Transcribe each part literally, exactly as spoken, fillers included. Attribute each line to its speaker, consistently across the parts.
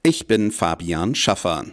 Speaker 1: Ich bin Fabian Schaffer.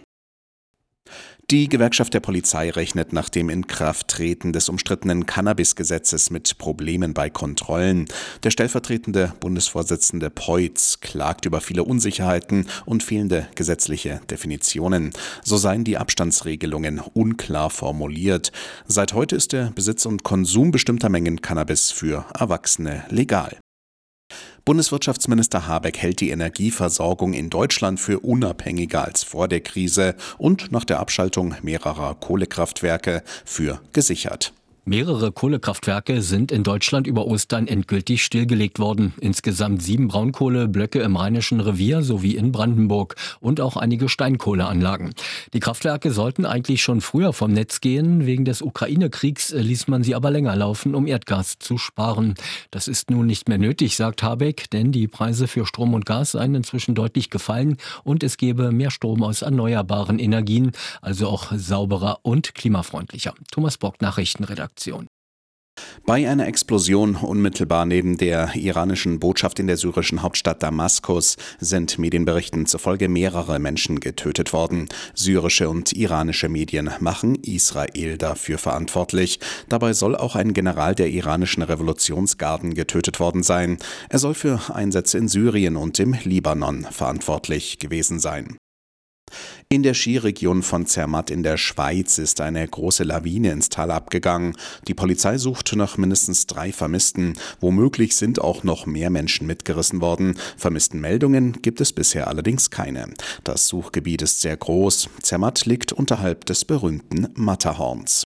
Speaker 1: Die Gewerkschaft der Polizei rechnet nach dem Inkrafttreten des umstrittenen Cannabis-Gesetzes mit Problemen bei Kontrollen. Der stellvertretende Bundesvorsitzende Peutz klagt über viele Unsicherheiten und fehlende gesetzliche Definitionen. So seien die Abstandsregelungen unklar formuliert. Seit heute ist der Besitz und Konsum bestimmter Mengen Cannabis für Erwachsene legal. Bundeswirtschaftsminister Habeck hält die Energieversorgung in Deutschland für unabhängiger als vor der Krise und nach der Abschaltung mehrerer Kohlekraftwerke für gesichert.
Speaker 2: Mehrere Kohlekraftwerke sind in Deutschland über Ostern endgültig stillgelegt worden. Insgesamt sieben Braunkohleblöcke im Rheinischen Revier sowie in Brandenburg und auch einige Steinkohleanlagen. Die Kraftwerke sollten eigentlich schon früher vom Netz gehen. Wegen des Ukraine-Kriegs ließ man sie aber länger laufen, um Erdgas zu sparen. Das ist nun nicht mehr nötig, sagt Habeck, denn die Preise für Strom und Gas seien inzwischen deutlich gefallen und es gebe mehr Strom aus erneuerbaren Energien, also auch sauberer und klimafreundlicher. Thomas Bock, Nachrichtenredaktion.
Speaker 1: Bei einer Explosion unmittelbar neben der iranischen Botschaft in der syrischen Hauptstadt Damaskus sind Medienberichten zufolge mehrere Menschen getötet worden. Syrische und iranische Medien machen Israel dafür verantwortlich. Dabei soll auch ein General der iranischen Revolutionsgarden getötet worden sein. Er soll für Einsätze in Syrien und im Libanon verantwortlich gewesen sein. In der Skiregion von Zermatt in der Schweiz ist eine große Lawine ins Tal abgegangen. Die Polizei sucht nach mindestens drei Vermissten. Womöglich sind auch noch mehr Menschen mitgerissen worden. Vermisstenmeldungen gibt es bisher allerdings keine. Das Suchgebiet ist sehr groß. Zermatt liegt unterhalb des berühmten Matterhorns.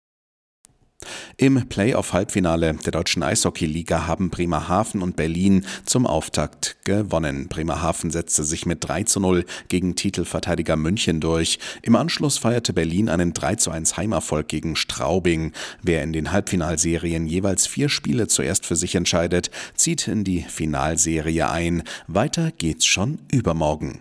Speaker 1: Im Play-off-Halbfinale der deutschen Eishockey-Liga haben Bremerhaven und Berlin zum Auftakt gewonnen. Bremerhaven setzte sich mit drei zu null gegen Titelverteidiger München durch. Im Anschluss feierte Berlin einen drei zu eins Heimerfolg gegen Straubing. Wer in den Halbfinalserien jeweils vier Spiele zuerst für sich entscheidet, zieht in die Finalserie ein. Weiter geht's schon übermorgen.